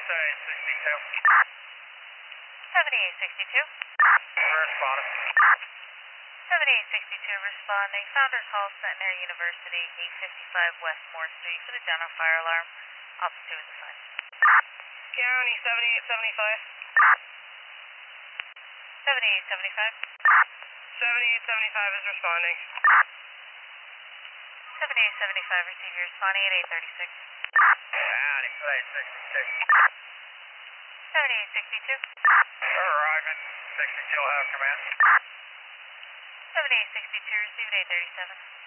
7862. Responding. 7862 responding. Founders Hall, Centenary University, 855 West Moore Street for the general fire alarm. Officer 2 is assigned. County 7875. 7875. 7875 is responding. 7875 receive your responding at 836. County 866. 7862. Arriving. 60 Kill House Command. 7862 receive at 837.